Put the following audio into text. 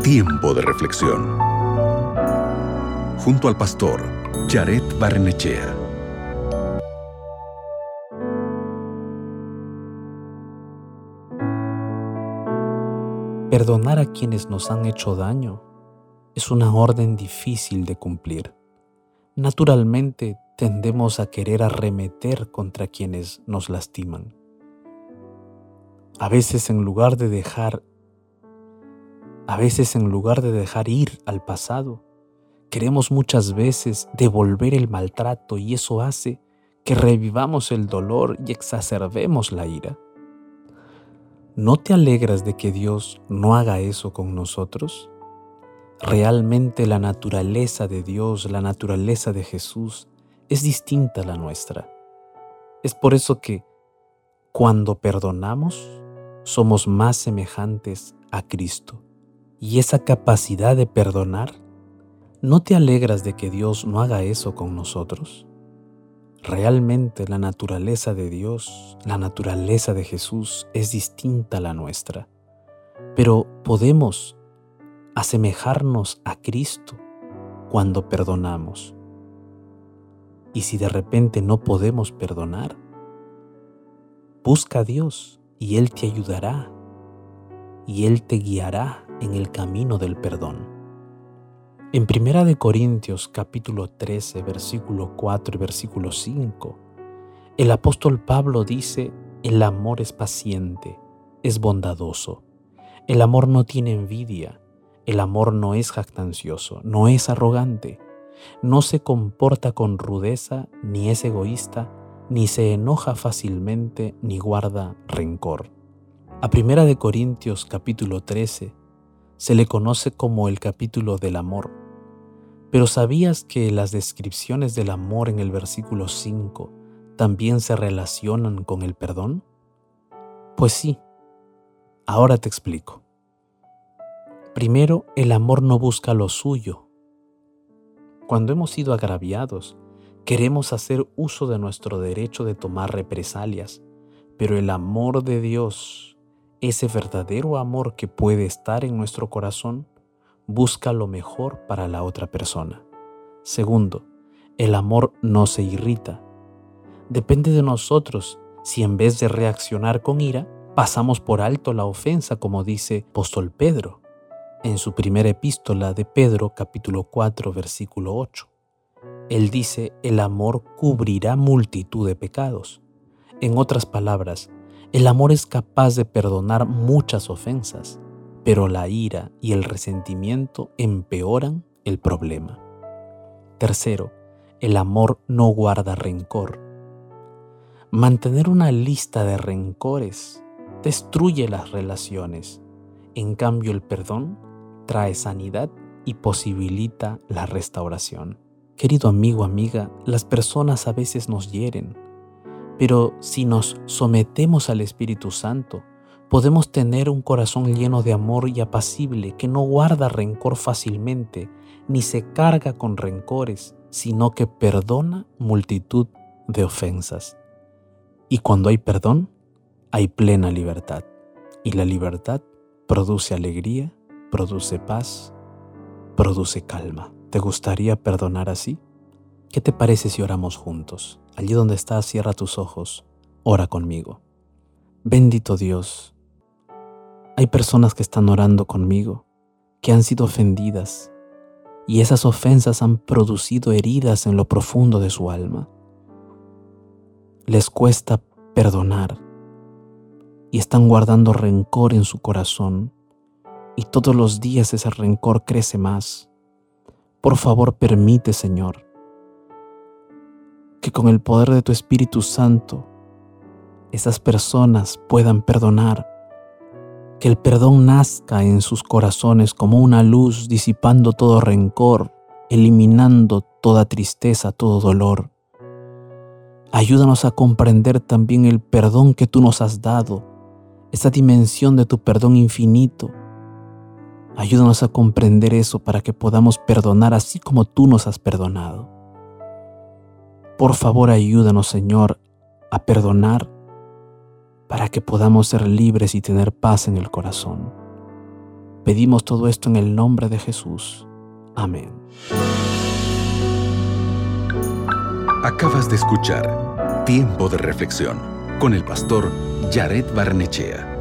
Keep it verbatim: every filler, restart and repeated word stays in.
Tiempo de reflexión. Junto al pastor Jared Barrenechea. Perdonar a quienes nos han hecho daño es una orden difícil de cumplir. Naturalmente tendemos a querer arremeter contra quienes nos lastiman. A veces en lugar de dejar, a veces en lugar de dejar ir al pasado, queremos muchas veces devolver el maltrato y eso hace que revivamos el dolor y exacerbemos la ira. ¿No te alegras de que Dios no haga eso con nosotros? Realmente la naturaleza de Dios, la naturaleza de Jesús, es distinta a la nuestra. Es por eso que cuando perdonamos, somos más semejantes a Cristo. Y esa capacidad de perdonar, ¿no te alegras de que Dios no haga eso con nosotros? Realmente la naturaleza de Dios, la naturaleza de Jesús es distinta a la nuestra, pero podemos asemejarnos a Cristo cuando perdonamos. Y si de repente no podemos perdonar, busca a Dios y Él te ayudará y Él te guiará en el camino del perdón. En Primera de Corintios capítulo trece, versículo cuatro y versículo cinco, el apóstol Pablo dice: el amor es paciente, es bondadoso, el amor no tiene envidia, el amor no es jactancioso, no es arrogante, no se comporta con rudeza, ni es egoísta, ni se enoja fácilmente, ni guarda rencor. A Primera de Corintios capítulo trece se le conoce como el capítulo del amor. Pero ¿sabías que las descripciones del amor en el versículo cinco también se relacionan con el perdón? Pues sí, ahora te explico. Primero, el amor no busca lo suyo. Cuando hemos sido agraviados, queremos hacer uso de nuestro derecho de tomar represalias, pero el amor de Dios, ese verdadero amor que puede estar en nuestro corazón, busca lo mejor para la otra persona. Segundo, el amor no se irrita. Depende de nosotros si en vez de reaccionar con ira, pasamos por alto la ofensa, como dice apóstol Pedro en su primera epístola de Pedro, capítulo cuatro, versículo ocho. Él dice: el amor cubrirá multitud de pecados. En otras palabras, el amor es capaz de perdonar muchas ofensas, pero la ira y el resentimiento empeoran el problema. Tercero, el amor no guarda rencor. Mantener una lista de rencores destruye las relaciones. En cambio, el perdón trae sanidad y posibilita la restauración. Querido amigo, amiga, las personas a veces nos hieren, pero si nos sometemos al Espíritu Santo, podemos tener un corazón lleno de amor y apacible que no guarda rencor fácilmente, ni se carga con rencores, sino que perdona multitud de ofensas. Y cuando hay perdón, hay plena libertad. Y la libertad produce alegría, produce paz, produce calma. ¿Te gustaría perdonar así? ¿Qué te parece si oramos juntos? Allí donde estás, cierra tus ojos, ora conmigo. Bendito Dios, hay personas que están orando conmigo, que han sido ofendidas, y esas ofensas han producido heridas en lo profundo de su alma. Les cuesta perdonar, y están guardando rencor en su corazón, y todos los días ese rencor crece más. Por favor, permite, Señor, que con el poder de tu Espíritu Santo, esas personas puedan perdonar, que el perdón nazca en sus corazones como una luz, disipando todo rencor, eliminando toda tristeza, todo dolor. Ayúdanos a comprender también el perdón que tú nos has dado, esa dimensión de tu perdón infinito. Ayúdanos a comprender eso para que podamos perdonar así como tú nos has perdonado. Por favor, ayúdanos, Señor, a perdonar para que podamos ser libres y tener paz en el corazón. Pedimos todo esto en el nombre de Jesús. Amén. Acabas de escuchar Tiempo de Reflexión con el pastor Yaret Barnechea.